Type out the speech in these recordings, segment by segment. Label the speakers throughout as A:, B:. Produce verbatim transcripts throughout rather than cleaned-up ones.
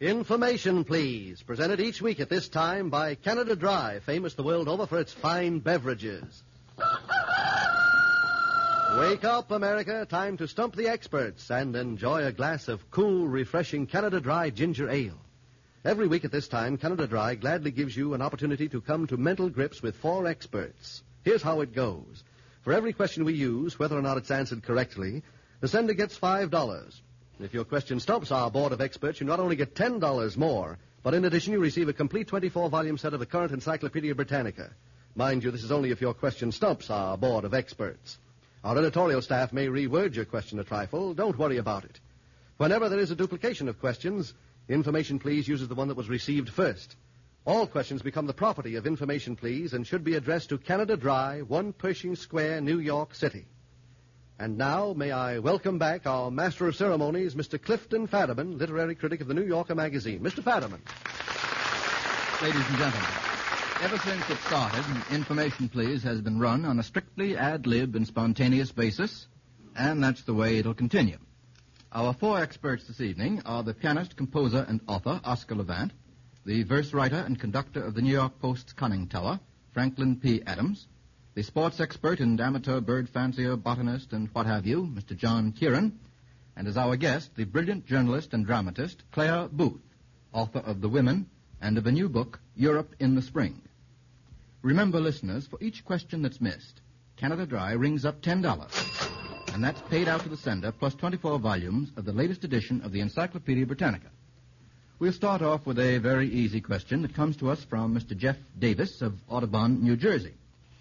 A: Information, please. Presented each week at this time by Canada Dry, famous the world over for its fine beverages. Wake up, America. Time to stump the experts and enjoy a glass of cool, refreshing Canada Dry ginger ale. Every week at this time, Canada Dry gladly gives you an opportunity to come to mental grips with four experts. Here's how it goes. For every question we use, whether or not it's answered correctly, the sender gets five dollars. If your question stumps our board of experts, you not only get ten dollars more, but in addition you receive a complete twenty-four volume set of the current Encyclopedia Britannica. Mind you, this is only if your question stumps our board of experts. Our editorial staff may reword your question a trifle. Don't worry about it. Whenever there is a duplication of questions, Information Please uses the one that was received first. All questions become the property of Information Please and should be addressed to Canada Dry, one Pershing Square, New York City. And now, may I welcome back our Master of Ceremonies, Mister Clifton Fadiman, literary critic of the New Yorker magazine. Mister Fadiman.
B: Ladies and gentlemen, ever since it started, Information Please has been run on a strictly ad-lib and spontaneous basis, and that's the way it'll continue. Our four experts this evening are the pianist, composer, and author, Oscar Levant, the verse writer and conductor of the New York Post's Conning Tower, Franklin P. Adams, the sports expert and amateur bird fancier, botanist, and what have you, Mister John Kieran, and as our guest, the brilliant journalist and dramatist, Claire Booth, author of The Women and of a new book, Europe in the Spring. Remember, listeners, for each question that's missed, Canada Dry rings up ten dollars, and that's paid out to the sender, plus twenty-four volumes of the latest edition of the Encyclopedia Britannica. We'll start off with a very easy question that comes to us from Mister Jeff Davis of Audubon, New Jersey.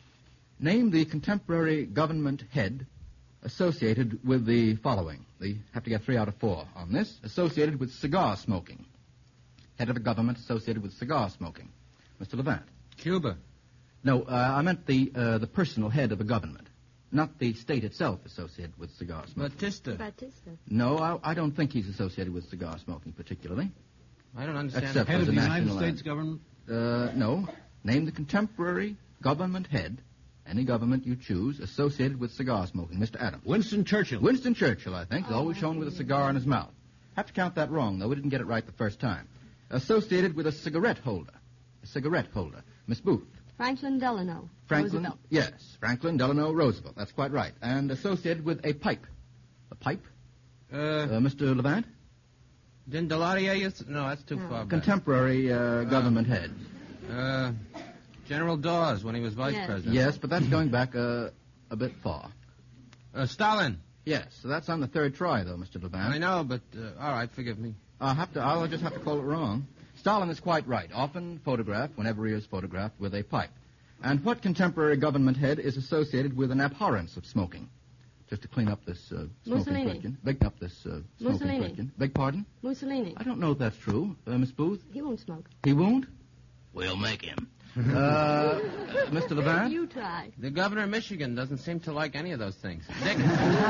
B: Name the contemporary government head associated with the following. They have to get three out of four on this. Associated with cigar smoking. Head of a government associated with cigar smoking. Mister Levant.
C: Cuba.
B: No, uh, I meant the uh, the personal head of a government, not the state itself associated with cigar smoking.
C: Batista.
D: Batista.
B: No, I, I don't think he's associated with cigar smoking particularly.
C: I don't understand.
B: Except
C: the
B: as
E: Head of
B: a
E: the United
B: national
E: States
B: ad.
E: government?
B: Uh, no. Name the contemporary government head, any government you choose, associated with cigar smoking. Mister Adams.
E: Winston Churchill.
B: Winston Churchill, I think, is
D: Oh,
B: always shown with a cigar in his mouth. Have to count that wrong, though. We didn't get it right the first time. Associated with a cigarette holder. A cigarette holder. Miss Booth.
D: Franklin Delano.
B: Franklin.
D: Roosevelt.
B: Yes, Franklin Delano Roosevelt. That's quite right. And associated with a pipe. A pipe.
C: Uh,
B: Uh, Mister Levant.
C: didn't Delaria use... No, that's too
D: No.
C: far back.
B: Contemporary uh, government head.
C: Uh, General Dawes when he was vice
D: Yes.
C: president.
B: Yes, but that's going back uh, a bit far.
C: Uh, Stalin.
B: Yes, so that's on the third try, though, Mister Levant.
C: I know, but uh, all right, forgive me.
B: I'll have to. I'll just have to call it wrong. Stalin is quite right. Often photographed, whenever he is photographed, with a pipe. And what contemporary government head is associated with an abhorrence of smoking? Just to clean up this uh, smoking
D: Mussolini.
B: question. Big up this uh, smoking
D: Mussolini.
B: question. Beg pardon?
D: Mussolini.
B: I don't know if that's true, uh, Miss Booth.
D: He won't smoke.
B: He won't. We'll make him. uh, Mister Levant.
D: You try.
C: The governor of Michigan doesn't seem to like any of those things. Dickens.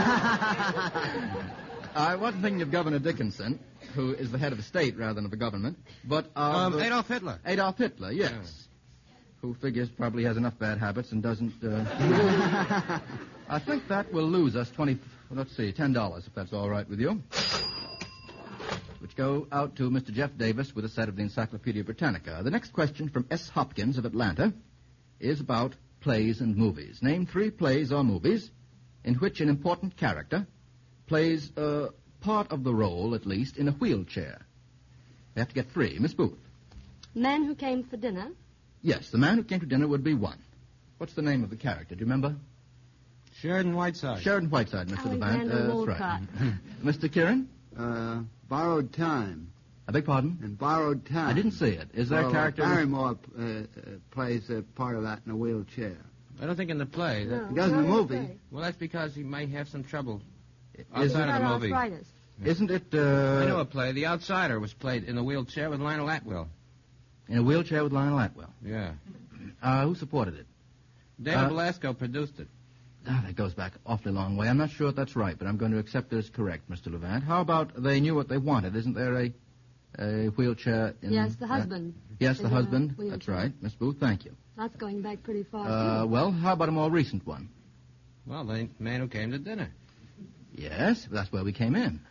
B: I wasn't thinking of Governor Dickinson, who is the head of a state rather than of a government, but of
C: um,
B: uh,
C: Adolf Hitler.
B: Adolf Hitler, yes.
C: Yeah.
B: Who figures probably has enough bad habits and doesn't... Uh... I think that will lose us twenty... Let's see, ten dollars, if that's all right with you. Which go out to Mister Jeff Davis with a set of the Encyclopedia Britannica. The next question from S. Hopkins of Atlanta is about plays and movies. Name three plays or movies in which an important character plays uh, part of the role, at least, in a wheelchair. They have to get three. Miss Booth.
D: Men Who Came for Dinner.
B: Yes, the man who came to dinner would be one. What's the name of the character? Do you remember?
C: Sheridan Whiteside.
B: Sheridan Whiteside, Mister Levant.
D: Alexander
B: Uh, that's right.
D: Woollcott.
B: Mister Kieran?
F: Uh, borrowed time.
B: I beg pardon?
F: And borrowed time.
B: I didn't see it. Is there
F: well,
B: a character...
F: Barrymore uh, uh, plays a part of that in a wheelchair.
C: I don't think in the play. That,
D: No,
F: He does in
D: not
F: the
D: in
F: movie.
D: play.
C: well, that's because he may have some trouble
B: Is
C: outside
D: He's
C: of
D: got
C: the movie.
D: arthritis.
B: Isn't it... Uh,
C: I know a play. The Outsider was played in a wheelchair with Lionel Atwill.
B: In a wheelchair with Lionel Atwill.
C: Yeah.
B: Uh, who supported it?
C: David
B: Uh,
C: Belasco produced it.
B: Ah, that goes back awfully long way. I'm not sure if that's right, but I'm going to accept it as correct, Mister Levant. How about they knew what they wanted? Isn't there a, a wheelchair in...
D: Yes, the
B: uh,
D: husband.
B: yes, the
D: in a
B: husband.
D: wheelchair.
B: That's right. Miss Booth, thank you.
D: That's going back pretty far,
B: Uh,
D: too.
B: well, how about a more recent one?
C: Well, the man who came to dinner.
B: Yes, that's where we came in.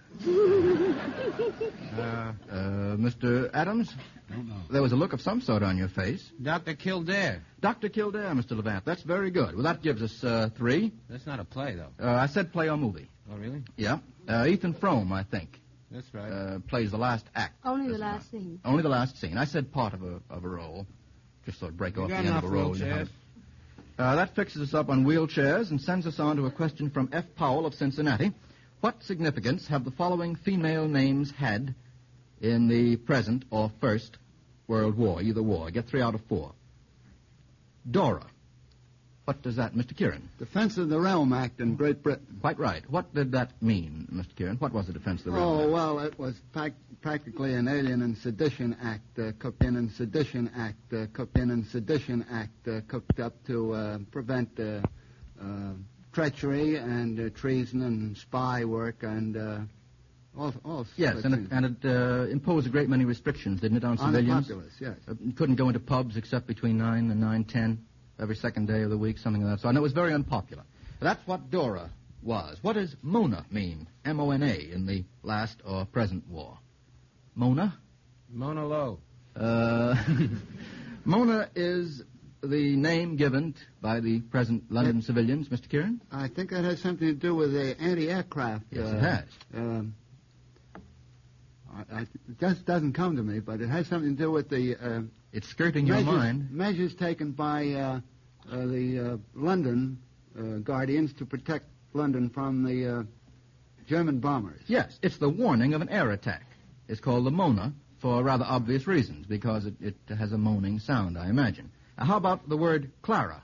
C: Uh,
B: Uh, Mister Adams?
E: Don't know.
B: There was a look of some sort on your face.
C: Doctor Kildare.
B: Doctor Kildare, Mister Levant. That's very good. Well, that gives us uh, three.
C: That's not a play, though.
B: Uh, I said play or movie.
C: Oh, really?
B: Yeah. Uh, Ethan Frome, I think,
C: That's right.
B: uh, plays the last act.
D: Only the
B: This
D: last
B: time.
D: scene.
B: Only the last scene. I said part of a of a role. Just sort of break
C: You
B: off the
C: got
B: end of a
C: enough
B: role. you know.
C: wheelchairs?
B: Uh, that fixes us up on wheelchairs and sends us on to a question from F. Powell of Cincinnati. What significance have the following female names had in the present or First World War, either war? Get three out of four. Dora. What does that, Mister Kieran?
F: Defense of the Realm Act in Great Britain.
B: Quite right. What did that mean, Mister Kieran? What was the Defense of the Realm
F: Oh,
B: Act?
F: well, it was prac- practically an Alien and Sedition Act, uh, cooked in and Sedition Act, uh, cooked in and Sedition Act, uh, cooked up to uh, prevent uh, uh, treachery and uh, treason and spy work and uh, all, all
B: Yes,
F: such
B: and
F: things.
B: it, and it uh, imposed a great many restrictions, didn't it, on
F: On the
B: civilians?
F: populace, yes.
B: Uh, couldn't go into pubs except between nine and nine ten every second day of the week, something of that sort. And it was very unpopular. That's what Dora was. What does Mona mean? M O N A in the last or present war. Mona?
C: Mona Lowe.
B: Uh, Mona is the name given by the present London civilians, Mister Kieran?
F: I think that has something to do with the anti-aircraft.
B: Yes,
F: uh,
B: it has.
F: Um, I, I, it just doesn't come to me, but it has something to do with the uh,
B: It's skirting your
F: measures,
B: mind.
F: measures taken by uh, uh, the uh, London uh, Guardians to protect London from the uh, German bombers.
B: Yes, it's the warning of an air attack. It's called the Mona for rather obvious reasons, because it, it has a moaning sound, I imagine. Now, how about the word Clara?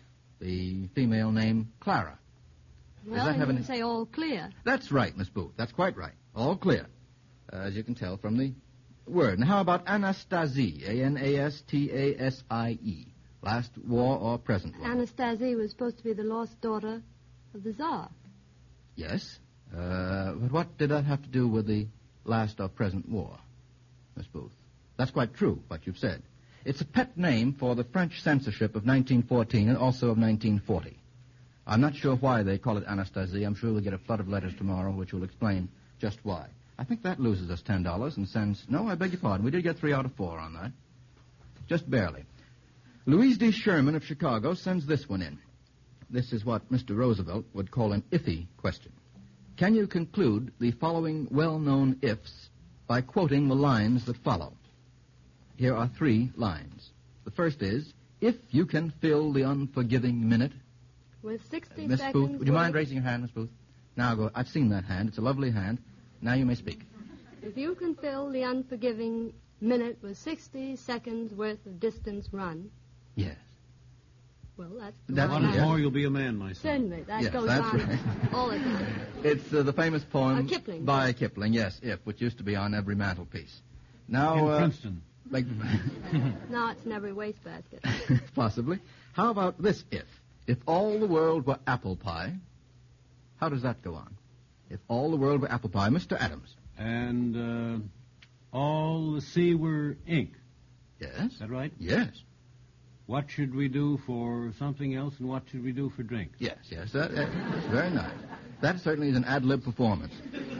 B: The female name Clara.
D: Well,
B: that
D: you
B: have
D: didn't
B: any-
D: say all clear.
B: That's right, Miss Booth. That's quite right. All clear, uh, as you can tell from the word. And how about Anastasie? A N A S T A S I E. Last war or present war?
D: Anastasia was supposed to be the lost daughter of the Tsar.
B: Yes. Uh, but what did that have to do with the last or present war, Miss Booth? That's quite true, what you've said. It's a pet name for the French censorship of nineteen fourteen and also of nineteen forty. I'm not sure why they call it Anastasie. I'm sure we'll get a flood of letters tomorrow which will explain just why. I think that loses us ten dollars and sends... No, I beg your pardon. We did get three out of four on that. Just barely. Louise D. Sherman of Chicago sends this one in. This is what Mister Roosevelt would call an iffy question. Can you conclude the following well-known ifs by quoting the lines that follow? Here are three lines. The first is, if you can fill the unforgiving minute...
D: With sixty
B: Uh, Miss
D: seconds...
B: Booth, would you mind
D: worth-
B: raising your hand, Miss Booth? Now go. I've seen that hand. It's a lovely hand. Now you may speak.
D: If you can fill the unforgiving minute with sixty seconds worth of distance run,
B: Yes.
D: well, that's... the
B: That's-
D: line
E: Once
B: yeah.
E: more, you'll be a man, my son.
D: Certainly, that
B: Yes,
D: goes
B: that's
D: on
B: right.
D: all the time.
B: It's uh, the famous poem
D: Uh, Kipling.
B: by Kipling, yes, If, which used to be on every mantelpiece. Now,
E: In
B: uh,
E: Princeton.
B: like,
D: Now it's in every wastebasket.
B: possibly. How about this if? If all the world were apple pie, how does that go on? If all the world were apple pie, Mister Adams.
E: And uh, all the sea were ink.
B: Yes.
E: Is that right?
B: Yes.
E: What should we do for something else, and what should we do for drink?
B: Yes, yes. That, that- that's very nice. That certainly is an ad-lib performance.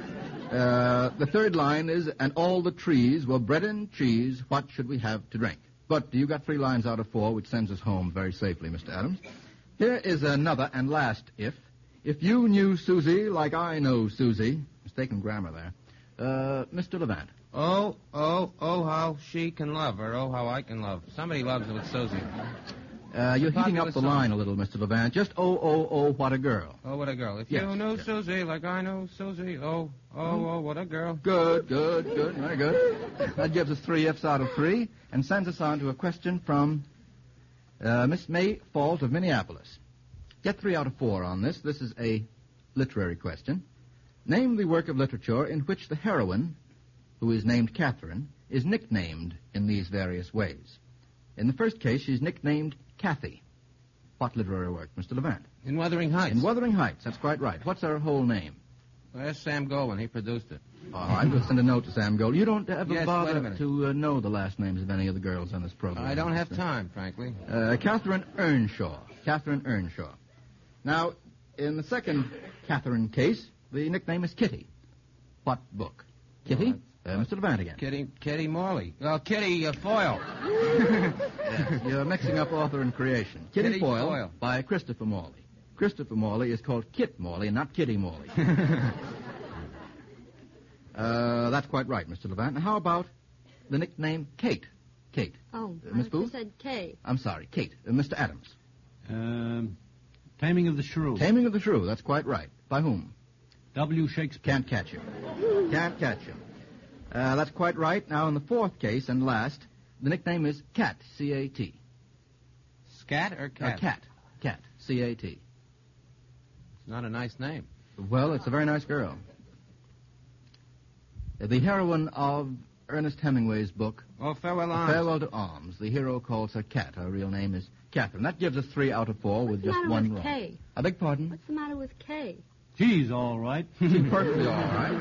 B: Uh, the third line is, and all the trees were bread and cheese, what should we have to drink? But you got three lines out of four, which sends us home very safely, Mister Adams. Here is another and last if. If you knew Susie like I know Susie, mistaken grammar there, uh, Mister Levant.
C: Oh, oh, oh, how she can love, or oh, how I can love. Somebody loves it with Susie.
B: Uh, you're heating up
C: Popular
B: the
C: song.
B: line a little, Mister Levant. Just oh, oh, oh, what a girl.
C: Oh, what a girl. If
B: Yes,
C: you knew
B: yes.
C: Susie like I know Susie, oh, oh, oh, what a girl.
B: Good, good, good, very good. That gives us three Fs out of three and sends us on to a question from uh, Miss May Fault of Minneapolis. Get three out of four on this. This is a literary question. Name the work of literature in which the heroine, who is named Catherine, is nicknamed in these various ways. In the first case, she's nicknamed Kathy. What literary work, Mister Levant?
C: In Wuthering Heights.
B: In Wuthering Heights, that's quite right. What's her whole name?
C: Well, that's Sam Goldwyn. He produced it.
B: All right, we'll send a note to Sam Gold. You don't ever
C: Yes, wait a
B: bother
C: minute.
B: to uh, know the last names of any of the girls on this program.
C: I don't have
B: Mister
C: time, frankly.
B: Uh, Catherine Earnshaw. Catherine Earnshaw. Now, in the second Catherine case, The nickname is Kitty. What book? Kitty?
C: Well,
B: uh, Mister Levant again.
C: Kitty, Kitty Morley. Well, Kitty uh, Foyle.
B: Yes, you're mixing up author and creation. Kitty,
C: Kitty
B: Foyle,
C: Foyle.
B: by Christopher Morley. Christopher Morley is called Kit Morley and not Kitty Morley. uh, that's quite right, Mister Levant. Now, how about the nickname Kate? Kate.
D: Oh,
B: Uh,
D: I
B: Miss
D: just
B: Booth?
D: said K.
B: I'm sorry, Kate. Uh, Mister Adams.
E: Um, Taming of the Shrew.
B: Taming of the Shrew. That's quite right. By whom?
E: W. Shakespeare.
B: Can't catch him. Can't catch him. Uh, that's quite right. Now, in the fourth case and last, the nickname is Cat, C A T.
C: Scat or
B: Uh,
C: cat?
B: cat. Cat, C A T.
C: It's not a nice name.
B: Well, it's a very nice girl. Uh, The heroine of Ernest Hemingway's book,
C: Oh, farewell arms.
B: Farewell to Arms, the hero calls her Cat. Her real name is Catherine. That gives us three out of four with
D: What's the
B: just
D: matter
B: one
D: with
B: wrong.
D: K?
B: I beg pardon?
D: What's the matter with K?
E: She's all right.
B: She's perfectly all right.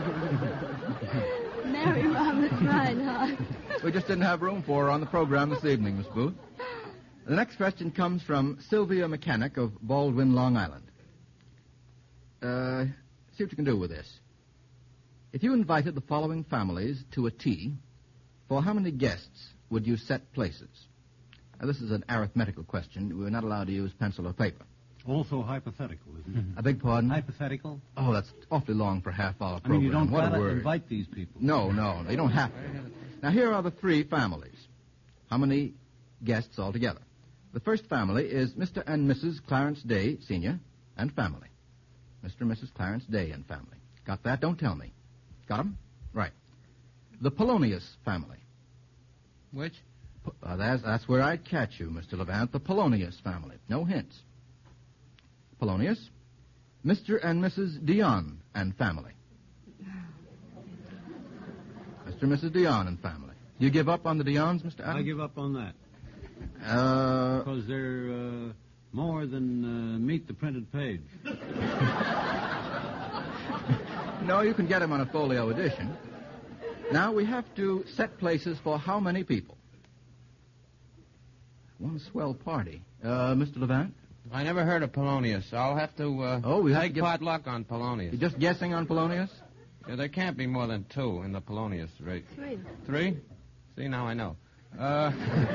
D: Mary Roberts Reinhardt.
B: We just didn't have room for her on the program this evening, Miss Booth. The next question comes from Sylvia Mechanic of Baldwin, Long Island. Uh, see what you can do with this. If you invited the following families to a tea, for how many guests would you set places? Now, this is an arithmetical question. We're not allowed to use pencil or paper.
E: Also hypothetical, isn't it?
B: I beg pardon?
E: Hypothetical?
B: Oh, that's awfully long for a half-hour
E: I
B: program.
E: mean, you don't
B: what a
E: gotta
B: word.
E: invite these people.
B: No, no, no, you don't have to. Now, here are the three families. How many guests altogether? The first family is Mister and Missus Clarence Day, Senior, and family. Mister and Missus Clarence Day and family. Got that? Don't tell me. Got 'em? Right. The Polonius family.
C: Which?
B: P- Uh, that's, that's where I'd catch you, Mister Levant. The Polonius family. No hints. Polonius. Mister and Missus Dion and family. Mister and Missus Dion and family. You give up on the Dions, Mister Adams?
E: I give up on that.
B: Uh,
E: Because they're uh, more than uh, meet the printed page.
B: no, you can get them on a folio edition. Now, we have to set places for how many people? One swell party. Uh, Mister Levant?
C: I never heard of Polonius. I'll have to uh,
B: Oh, we have to
C: take
B: give-
C: pot luck on Polonius.
B: You just guessing on Polonius?
C: Yeah, there can't be more than two in the Polonius rate.
D: Three.
C: Three? See, now I know. Uh,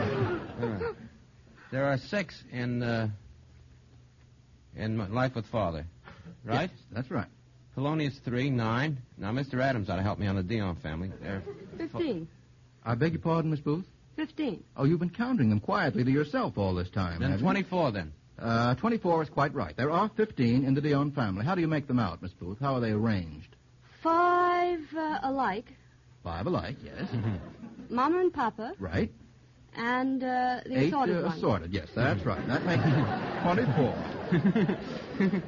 C: there are six in uh, in Life with Father, right?
B: Yes, that's right.
C: Polonius three, nine. Now, Mister Adams ought to help me on the Dion family. There.
D: Fifteen.
B: I beg your pardon, Miss Booth?
D: Fifteen.
B: Oh, you've been counting them quietly to yourself all this time,
C: Then
B: haven't you?
C: twenty-four, then.
B: Uh, twenty-four is quite right. There are fifteen in the Dion family. How do you make them out, Miss Booth? How are they arranged?
D: Five uh, alike.
B: Five alike, yes.
D: Mama and Papa.
B: Right.
D: And uh, the
B: Eight
D: assorted
B: uh,
D: one.
B: assorted, yes, that's right. That makes twenty-four.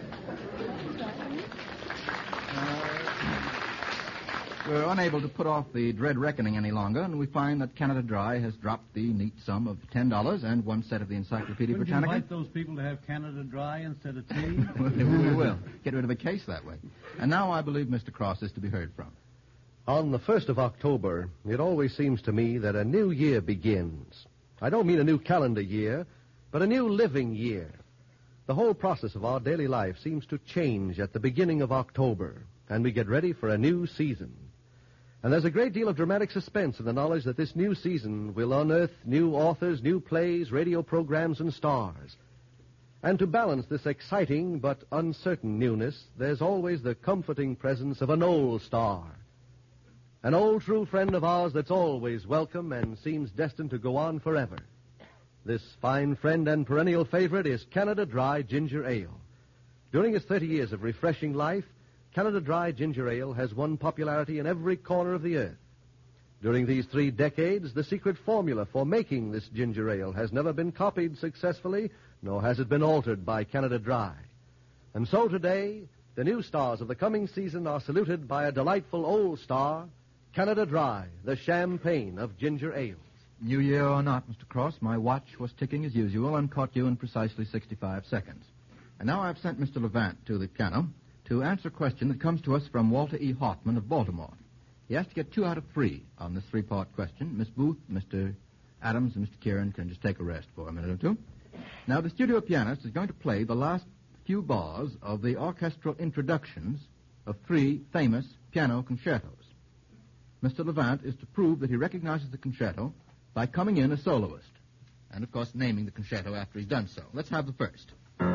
B: We're unable to put off the dread reckoning any longer, and we find that Canada Dry has dropped the neat sum of ten dollars and one set of the Encyclopedia
E: Wouldn't you
B: Britannica.
E: invite those people to have Canada Dry instead of tea?
B: We will. Get rid of a case that way. And now I believe Mister Cross is to be heard from.
A: On the first of October, it always seems to me that a new year begins. I don't mean a new calendar year, but a new living year. The whole process of our daily life seems to change at the beginning of October, and we get ready for a new season. And there's a great deal of dramatic suspense in the knowledge that this new season will unearth new authors, new plays, radio programs, and stars. And to balance this exciting but uncertain newness, there's always the comforting presence of an old star. An old true friend of ours that's always welcome and seems destined to go on forever. This fine friend and perennial favorite is Canada Dry Ginger Ale. During its thirty years of refreshing life, Canada Dry Ginger Ale has won popularity in every corner of the earth. During these three decades, the secret formula for making this ginger ale has never been copied successfully, nor has it been altered by Canada Dry. And so today, the new stars of the coming season are saluted by a delightful old star, Canada Dry, the champagne of ginger ales.
B: New year or not, Mister Cross, my watch was ticking as usual and caught you in precisely sixty-five seconds. And now I've sent Mister Levant to the piano to answer a question that comes to us from Walter E. Hoffman of Baltimore. He has to get two out of three on this three-part question. Miss Booth, Mister Adams, and Mister Kieran can just take a rest for a minute or two. Now, the studio pianist is going to play the last few bars of the orchestral introductions of three famous piano concertos. Mister Levant is to prove that he recognizes the concerto by coming in a soloist, and, of course, naming the concerto after he's done so. Let's have the first.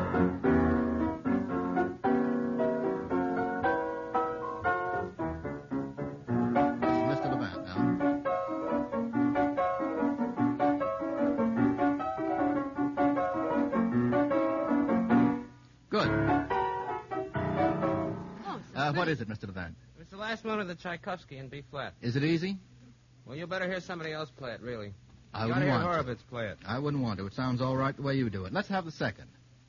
B: Mister Levant now. Good.
D: Oh,
B: Uh, what is it, Mister Levant?
C: It's the last one of the Tchaikovsky in B flat.
B: Is it easy?
C: Well, you better hear somebody else play it, really.
B: I
C: you gotta
B: wouldn't
C: hear
B: want to.
C: Horowitz play it.
B: I wouldn't want to. It sounds all right the way you do it. Let's have the second.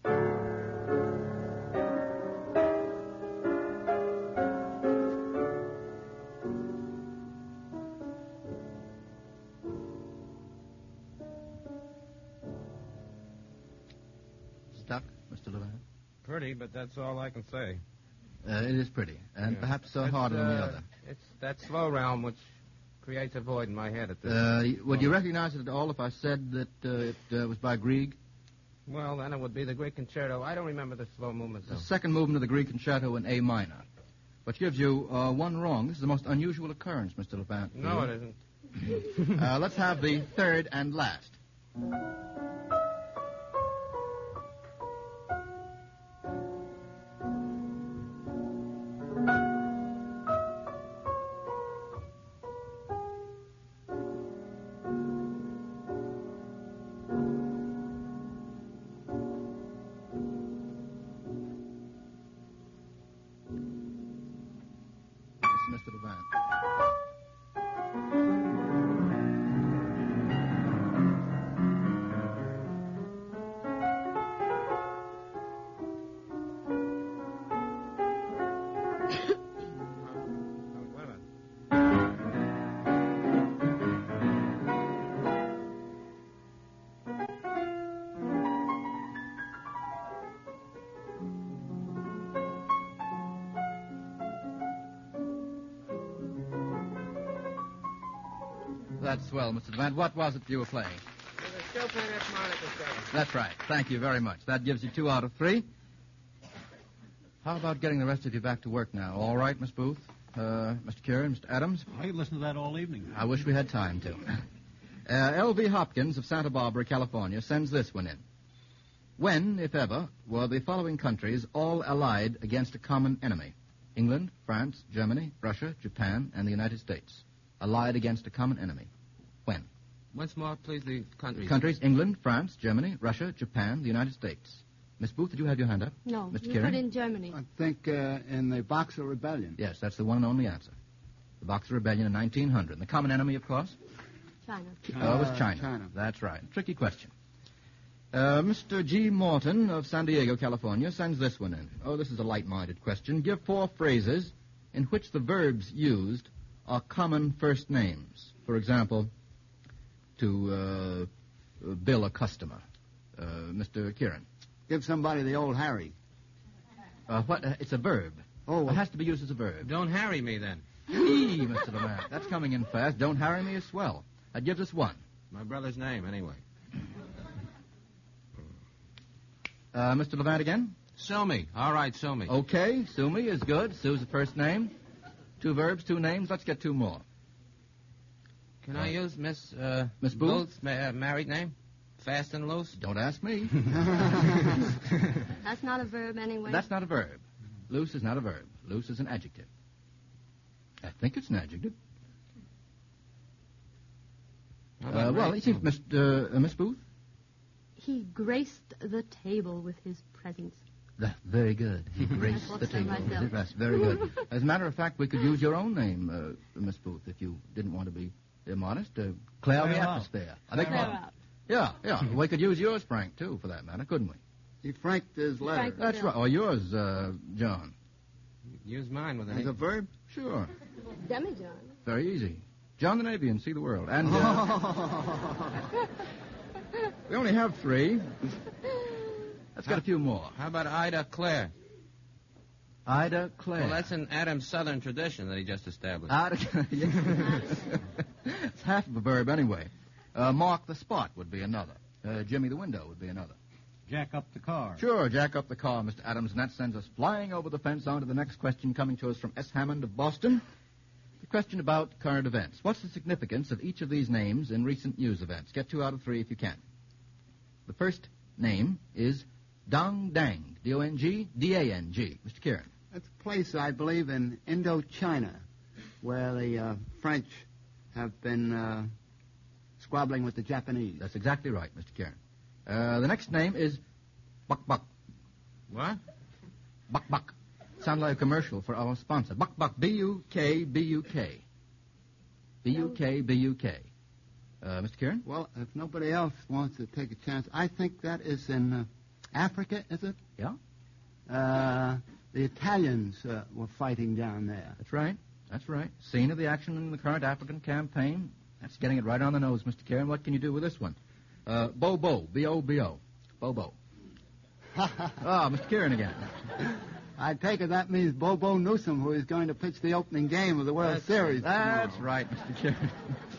B: Stuck, Mister Levant?
C: Pretty, but that's all I can say.
B: Uh, it is pretty, and
C: Yeah.
B: perhaps uh,
C: It's,
B: harder than the
C: uh,
B: other.
C: It's that slow realm which creates a void in my head at this.
B: Uh, would you
C: moment.
B: recognize it at all if I said that uh, it uh, was by Grieg?
C: Well, then it would be the Greek concerto. I don't remember the slow movement,
B: The
C: though.
B: second movement of the Grieg concerto in A minor, which gives you uh, one wrong. This is the most unusual occurrence, Mister Levant.
C: No, it isn't.
B: Uh, let's have the third and last. This is Mister Levant.
C: Wait a minute.
B: That's swell, Mister Levant. What was it you were playing?
C: Still playing that Mahler concerto.
B: That's right. Thank you very much. That gives you two out of three. How about getting the rest of you back to work now? All right, Miss Booth, uh, Mister Kieran, Mister Adams?
E: I could listen to that all evening.
B: I wish we had time to. Uh, L V Hopkins of Santa Barbara, California, sends this one in. When, if ever, were the following countries all allied against a common enemy? England, France, Germany, Russia, Japan, and the United States. Allied against a common enemy. When?
C: Once more, please, the countries.
B: Countries, England, France, Germany, Russia, Japan, the United States. Miss Booth, did you have your hand up?
D: No,
B: Mister
D: you
B: Kieran?
D: put in Germany.
F: I think uh, in the Boxer Rebellion.
B: Yes, that's the one and only answer. The Boxer Rebellion in nineteen hundred. And the common enemy, of course?
D: China.
B: Oh, it was
F: Uh,
B: China.
F: China.
B: That's right. Tricky question. Uh, Mister G. Morton of San Diego, California, sends this one in. Oh, this is a light-minded question. Give four phrases in which the verbs used are common first names. For example, to uh, bill a customer. Uh, Mister Kieran.
F: Give somebody the old Harry.
B: Uh, what? Uh, it's a verb.
F: Oh,
B: It has to be used as a verb.
C: Don't harry me, then.
B: Eee, Mister Levant. That's coming in fast. Don't harry me as swell. That gives us one.
C: My brother's name, anyway.
B: Uh, Mister Levant again?
C: Sue me. All right, sue me.
B: Okay, Sue me is good. Sue's the first name. Two verbs, two names. Let's get two more.
C: Can I use Miss uh,
B: Miss Booth?
C: Booth's ma- uh, married name? Fast and loose?
B: Don't ask me.
D: That's not a verb anyway.
B: That's not a verb. Loose is not a verb. Loose is an adjective. I think it's an adjective.
C: How about
B: Uh, well,
C: race?
B: you see, Miss, uh, uh, Miss Booth?
D: He graced the table with his presence.
B: That's very good. He graced
D: thought
B: the
D: so
B: table.
D: myself.
B: That's very good. As a matter of fact, we could use your own name, uh, Miss Booth, if you didn't want to be immodest. Uh, clear the
E: Clear out.
B: atmosphere. I think.
D: Clear out.
B: Yeah, yeah. We could use yours, Frank, too, for that matter, couldn't we?
F: He franked his letter.
D: Frank-
B: That's
D: Yeah.
B: right. Or yours, uh, John.
C: Use mine with an
F: As a verb?
B: Sure.
D: Demijohn.
B: Very easy. John the Navy and see the world. And uh, we only have three. Let's get a few more.
C: How about Ida Claire?
B: Ida Claire.
C: Well, that's an Adams Southern tradition that he just established.
B: Ida yeah. It's half of a verb anyway. Uh, mark the spot would be another. Uh, Jimmy the window would be another.
E: jack up the car.
B: Sure, jack up the car, Mister Adams, and that sends us flying over the fence on to the next question coming to us from S. Hammond of Boston. The question about current events. What's the significance of each of these names in recent news events? Get two out of three if you can. The first name is Dong Dang, D O N G D A N G. Mister Kieran.
F: That's a place, I believe, in Indochina, where the uh, French have been uh, squabbling with the Japanese.
B: That's exactly right, Mister Kieran. Uh, the next name is Buck Buck.
C: What?
B: Buck Buck. Sound like a commercial for our sponsor. Buck Buck, B U K B U K. B U K B U K. Uh, Mister Kieran?
F: Well, if nobody else wants to take a chance, I think that is in uh, Africa, is it?
B: Yeah?
F: Uh, the Italians uh, were fighting down there.
B: That's right. That's right. Scene of the action in the current African campaign. That's getting it right on the nose, Mister Kieran. What can you do with this one? Uh, Bobo, B O B O. Bobo. Ah, Mister Kieran again.
F: I take it that means Bobo Newsom, who is going to pitch the opening game of the World
B: That's,
F: Series.
B: That's
F: tomorrow.
B: right, Mister Kieran.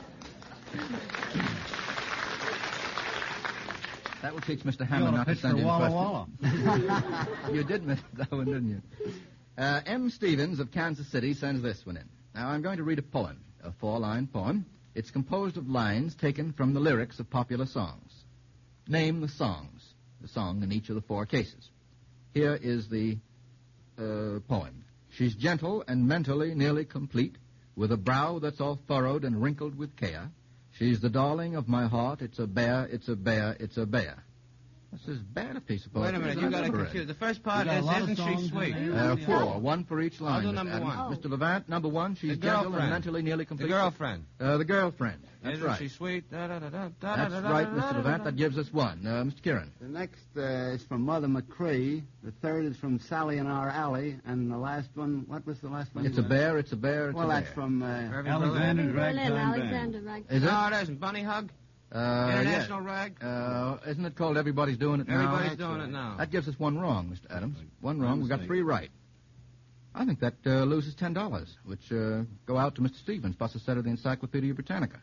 B: That will teach Mister Hammond not to
E: pitch
B: send
E: for
B: in
E: Walla
B: questions.
E: Walla.
B: You did miss that one, didn't you? Uh, M. Stevens of Kansas City sends this one in. Now, I'm going to read a poem, a four-line poem. It's composed of lines taken from the lyrics of popular songs. Name the songs, the song in each of the four cases. Here is the uh, poem. She's gentle and mentally nearly complete, with a brow that's all furrowed and wrinkled with care. She's the darling of my heart. It's a bear, it's a bear, it's a bear. This is bad a piece of poetry.
C: Wait a minute,
B: that
C: you
B: I've
C: got it
B: ever read.
C: confused. The first part
E: You got a
C: is,
E: lot of
C: isn't she
E: songs
C: sweet?
E: in there.
B: Uh, four, one for each line.
C: I'll do
B: Mister
C: number
B: Adams.
C: one.
B: Mister Levant, number one, she's
C: The
B: gentle
C: girlfriend.
B: and mentally nearly
C: The
B: complete.
C: girlfriend.
B: Uh, the girlfriend. That's
C: Isn't
B: right.
C: she sweet? Da, da, da, da, da,
B: That's
C: da, da,
B: right,
C: da,
B: Mister
C: da,
B: Levant.
C: da.
B: That gives us one. Uh, Mister Kieran.
F: The next uh, is from Mother McCree. The third is from Sally in Our Alley. And the last one, what was the last one?
B: It's a bear, it's a bear, it's
F: Well,
B: a
F: that's
B: bear.
F: from... Uh,
C: Irving
E: Alexander
C: Berlin.
E: Ragtime
D: Berlin,
E: Band.
D: Alexander Ragtime.
B: Is it?
C: No, it isn't. Bunny Hug?
B: Uh,
C: International
B: yes.
C: Rag?
B: Uh, isn't it called Everybody's Doing It Now?
C: Everybody's
F: that's
C: doing
F: right.
C: it now.
B: That gives us one wrong, Mister Adams. One
E: My
B: wrong. We got
E: mistake.
B: three right. I think that uh, loses ten dollars, which uh, go out to Mister Stevens, plus a set of the Encyclopedia Britannica.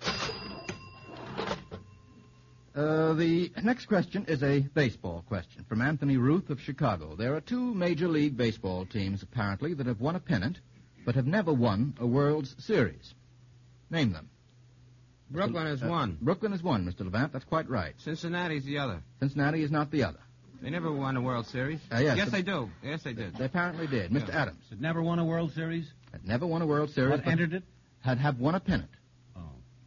B: Uh, the next question is a baseball question from Anthony Ruth of Chicago. There are two Major League Baseball teams, apparently, that have won a pennant, but have never won a World's Series. Name them.
C: Brooklyn is
B: Uh,
C: one.
B: Brooklyn is one, Mister Levant. That's quite right.
C: Cincinnati's the other.
B: Cincinnati is not the other.
C: They never won a World Series.
B: Uh, yes,
C: yes,
B: but-
C: they do. Yes, they did.
B: They apparently did. Mister
C: Yeah.
B: Adams
E: It never won a World Series?
B: had never won a World Series,
E: What
B: but
E: entered it?
B: had have won a pennant.
E: Oh.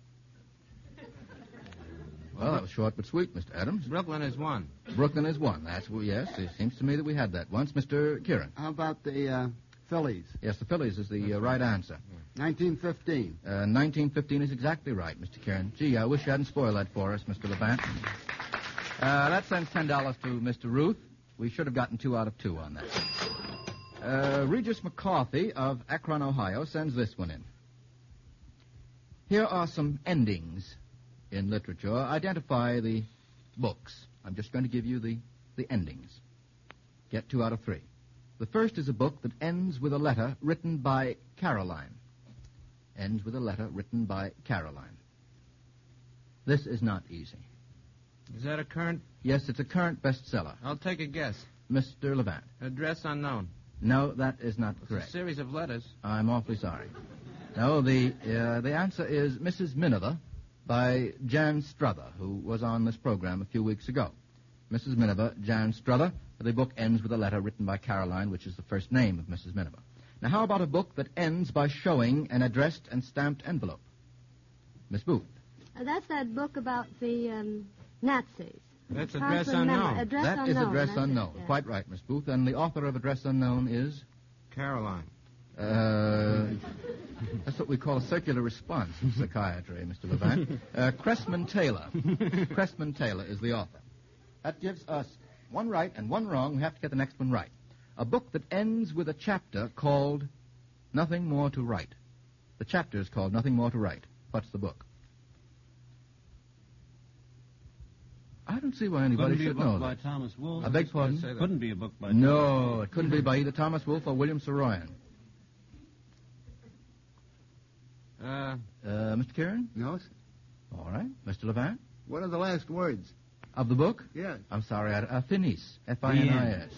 B: Well, that was short but sweet, Mister Adams.
C: Brooklyn is one.
B: Brooklyn is one. That's well, yes. It seems to me that we had that once, Mister Kieran.
F: how about the uh, Phillies?
B: Yes, the Phillies is the uh, right answer.
F: nineteen fifteen.
B: Uh, nineteen fifteen is exactly right, Mister Kieran. Gee, I wish you hadn't spoiled that for us, Mister Levant. Uh, that sends ten dollars to Mister Ruth. We should have gotten two out of two on that. Uh, Regis McCarthy of Akron, Ohio, sends this one in. Here are some endings in literature. Identify the books. I'm just going to give you the, the endings. Get two out of three. The first is a book that ends with a letter written by Caroline. Ends with a letter written by Caroline. This is not easy.
C: Is that a current?
B: Yes, it's a current bestseller.
C: I'll take a guess.
B: Mister Levant.
C: Address unknown.
B: No, that is not
C: It's a
B: correct.
C: series of letters.
B: I'm awfully sorry. No, the uh, the answer is Missus Miniver by Jan Struther, who was on this program a few weeks ago. Missus Miniver, Jan Struther. The book ends with a letter written by Caroline, which is the first name of Missus Miniver. Now, how about a book that ends by showing an addressed and stamped envelope? Miss Booth.
D: Uh, that's that book about the um, Nazis.
C: That's
D: Can't
C: Address
D: remember.
C: Unknown.
D: Address
B: That
D: Unknown.
B: is Address
D: that's it,
B: Unknown.
D: yeah.
B: Quite right, Miss Booth. And the author of Address Unknown is?
C: Caroline.
B: Uh, that's what we call a circular response in psychiatry, Mister Levant. Uh, Cressman Taylor. Cressman Taylor is the author. That gives us one right and one wrong. We have to get the next one right. A book that ends with a chapter called Nothing More to Write. The chapter is called Nothing More to Write. What's the book? I don't see why anybody
E: Couldn't be a
B: should
E: book
B: know
E: by
B: that.
E: Thomas Wolfe.
B: I beg pardon?
C: Say that.
E: Couldn't be a book by
B: No, it couldn't be by either Thomas Wolfe or William Saroyan.
C: Uh,
B: Uh, Mister Kieran?
F: No, sir.
B: All right. Mister Levant?
F: What are the last words?
B: Of the book?
F: Yes.
B: I'm sorry, I, uh, Finis. F I N I S.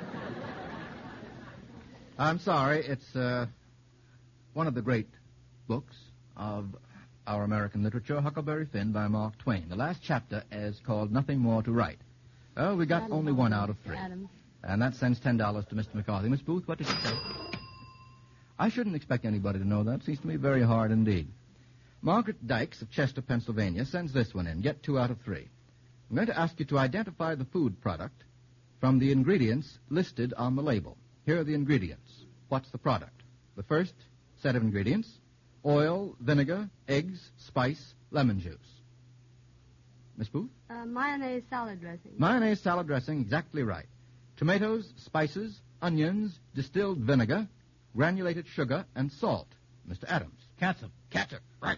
B: I'm sorry, it's uh, one of the great books of our American literature, Huckleberry Finn by Mark Twain. The last chapter is called Nothing More to Write. Oh, we got
D: Adam,
B: only one out of three.
D: Adam.
B: And that sends ten dollars to Mister McCarthy. Miss Booth, what did you say? I shouldn't expect anybody to know that. Seems to me very hard indeed. Margaret Dykes of Chester, Pennsylvania, sends this one in. Get two out of three. I'm going to ask you to identify the food product from the ingredients listed on the label. Here are the ingredients. What's the product? The first set of ingredients: oil, vinegar, eggs, spice, lemon juice. Miss Booth?
D: Uh, mayonnaise salad dressing.
B: Mayonnaise salad dressing, exactly right. Tomatoes, spices, onions, distilled vinegar, granulated sugar, and salt. Mister Adams.
E: Catsup.
B: Catsup, right.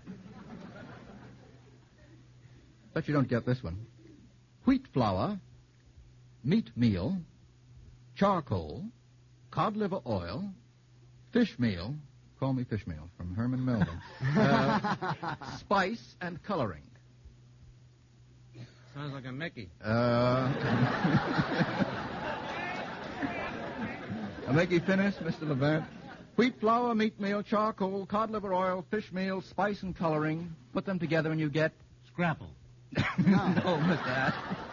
B: Bet you don't get this one. Wheat flour, meat meal, charcoal, cod liver oil, fish meal, call me fish meal, from Herman Melville, uh, spice, and coloring.
C: Sounds like a Mickey.
B: Uh, a Mickey finish, Mister Levant. Wheat flour, meat meal, charcoal, cod liver oil, fish meal, spice, and coloring. Put them together and you get...
E: Scrapple.
B: no, Mister Ad-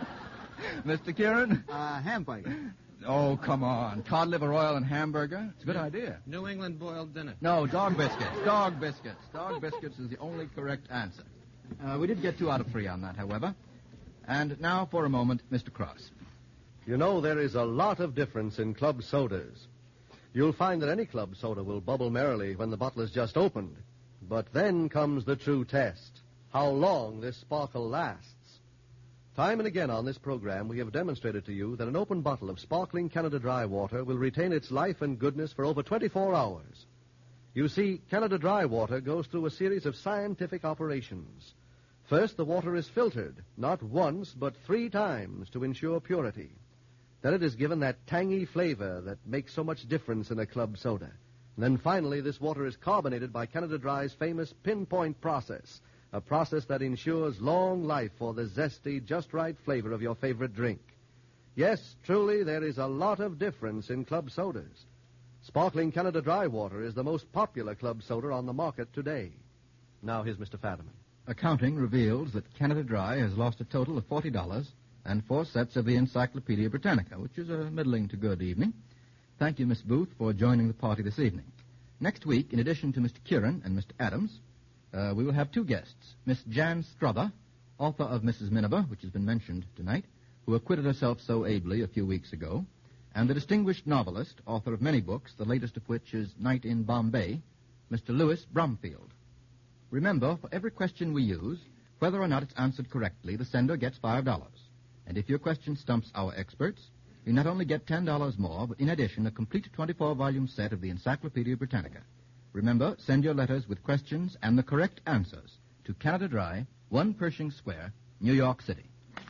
B: Mister Kieran?
F: Uh, hamburger.
B: Oh, come on. Cod liver oil and hamburger? It's a good idea.
C: New England boiled dinner.
B: No, dog biscuits. Dog biscuits. Dog biscuits is the only correct answer. Uh, we did get two out of three on that, however. And now, for a moment, Mister Cross.
A: You know, there is a lot of difference in club sodas. You'll find that any club soda will bubble merrily when the bottle is just opened. But then comes the true test: how long this sparkle lasts. Time and again on this program, we have demonstrated to you that an open bottle of sparkling Canada Dry water will retain its life and goodness for over twenty-four hours. You see, Canada Dry water goes through a series of scientific operations. First, the water is filtered, not once, but three times to ensure purity. Then it is given that tangy flavor that makes so much difference in a club soda. And then finally, this water is carbonated by Canada Dry's famous pinpoint process, a process that ensures long life for the zesty, just right flavor of your favorite drink. Yes, truly, there is a lot of difference in club sodas. Sparkling Canada Dry water is the most popular club soda on the market today. Now, here's Mister Fadiman.
B: Accounting reveals that Canada Dry has lost a total of forty dollars and four sets of the Encyclopedia Britannica, which is a middling to good evening. Thank you, Miss Booth, for joining the party this evening. Next week, in addition to Mister Kieran and Mister Adams, uh, we will have two guests. Miss Jan Strother, author of Missus Miniver, which has been mentioned tonight, who acquitted herself so ably a few weeks ago, and the distinguished novelist, author of many books, the latest of which is Night in Bombay, Mister Louis Bromfield. Remember, for every question we use, whether or not it's answered correctly, the sender gets five dollars. And if your question stumps our experts, you not only get ten dollars more, but in addition, a complete twenty-four volume set of the Encyclopedia Britannica. Remember, send your letters with questions and the correct answers to Canada Dry, one Pershing Square, New York City.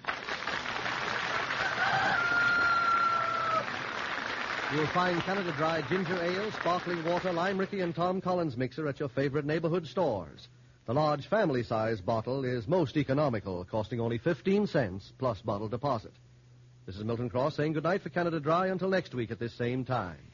A: You'll find Canada Dry ginger ale, sparkling water, lime Ricky, and Tom Collins mixer at your favorite neighborhood stores. The large family-size bottle is most economical, costing only fifteen cents plus bottle deposit. This is Milton Cross saying goodnight for Canada Dry until next week at this same time.